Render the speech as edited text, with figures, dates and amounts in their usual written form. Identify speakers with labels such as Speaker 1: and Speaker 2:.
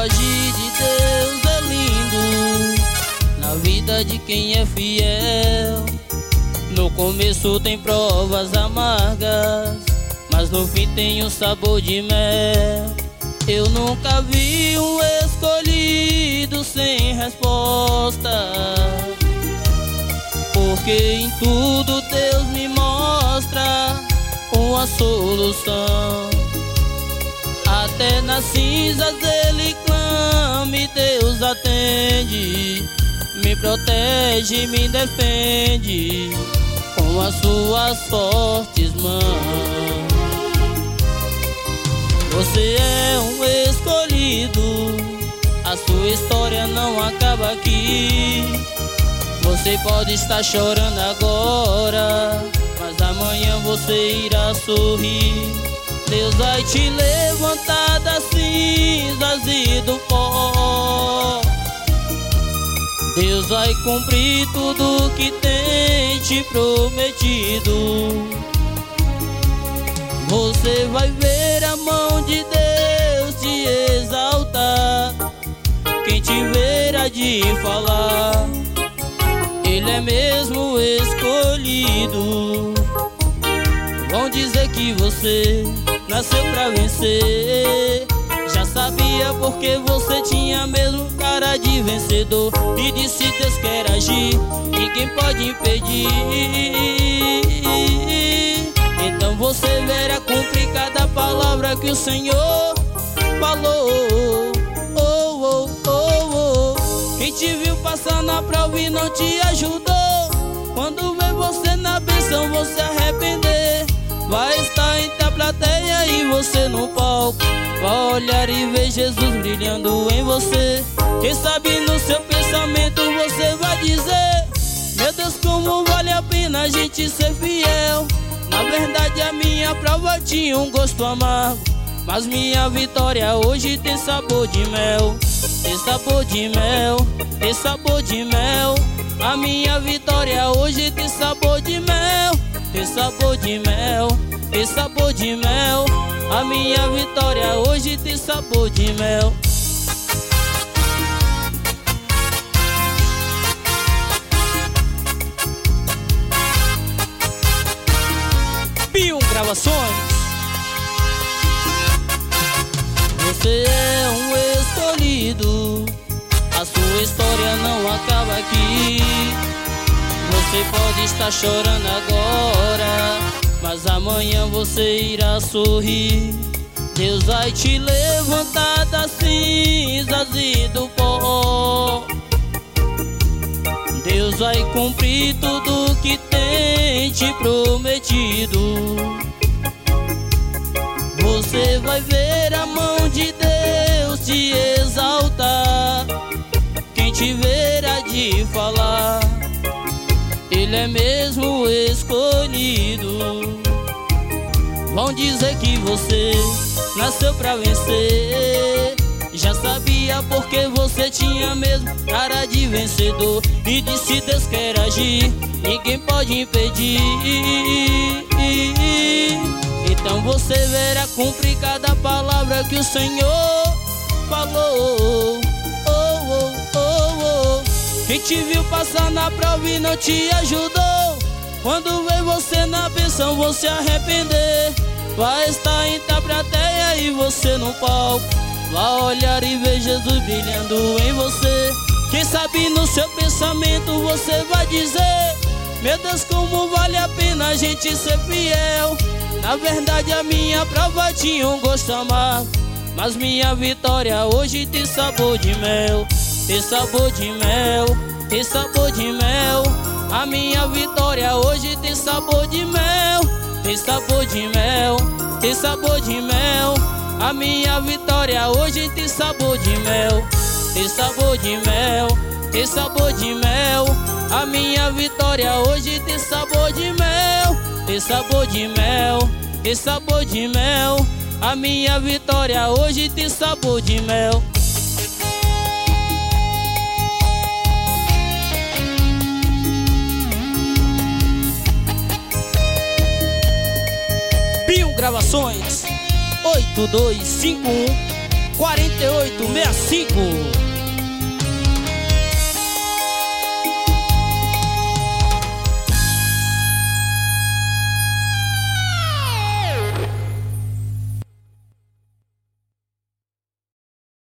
Speaker 1: agir de Deus é lindo na vida de quem é fiel. No começo tem provas amargas, mas no fim tem um sabor de mel. Eu nunca vi um escolhido sem resposta, porque em tudo Deus me mostra uma solução. Até nas cinzas Ele clama e Deus atende, me protege, me defende com as suas fortes mãos. Você é um escolhido, a sua história não acaba aqui. Você pode estar chorando agora, mas amanhã você irá sorrir. Deus vai te levantar das cinzas e do pó. Deus vai cumprir tudo que tem te prometido. Você vai ver a mão de Deus te exaltar. Quem te ver há de falar, Ele é mesmo escolhido. Vão dizer que você nasceu pra vencer. Já sabia porque você tinha mesmo cara de vencedor. E disse Deus quer agir, ninguém pode impedir. Então você verá cumprir cada palavra que o Senhor falou. Oh, oh, oh, oh. Quem te viu passar na prova e não te ajudou, quando vê você na bênção vão se arrepender. Vai estar entre a plateia e você no palco, vai olhar e ver Jesus brilhando em você. Quem sabe no seu pensamento você vai dizer: meu Deus, como vale a pena a gente ser fiel. Na verdade a minha prova tinha um gosto amargo, mas minha vitória hoje tem sabor de mel. Tem sabor de mel, tem sabor de mel. A minha vitória hoje tem sabor de mel. Tem sabor de mel, tem sabor de mel. A minha vitória hoje tem sabor de mel. Pium Gravações. Você é um escolhido, a sua história não acaba aqui. Você pode estar chorando agora, mas amanhã você irá sorrir. Deus vai te levantar das cinzas e do pó. Deus vai cumprir tudo que tem te prometido. Você vai ver a mão de Deus te exaltar. Quem te ver há de falar, Ele é mesmo escolhido. Vão dizer que você nasceu pra vencer. Já sabia porque você tinha mesmo cara de vencedor. E disse Deus quer agir, ninguém pode impedir. Então você verá cumprir cada palavra que o Senhor falou. Oh, oh, oh, oh. Quem te viu passar na prova e não te ajudou, quando vê você na bênção vão se arrepender. Vai estar entre a plateia e você no palco, vai olhar e ver Jesus brilhando em você. Quem sabe no seu pensamento você vai dizer: meu Deus, como vale a pena a gente ser fiel. Na verdade a minha prova tinha um gosto amargo, mas minha vitória hoje tem sabor de mel. Tem sabor de mel, tem sabor de mel. A minha vitória hoje tem sabor de mel. Tem sabor de mel, tem sabor de mel. A minha vitória hoje tem sabor de mel. Tem sabor de mel, tem sabor de mel. A minha vitória hoje tem sabor de mel. Tem sabor de mel, tem sabor de mel. A minha vitória hoje tem sabor de mel. Pium Gravações 8251 48 9865.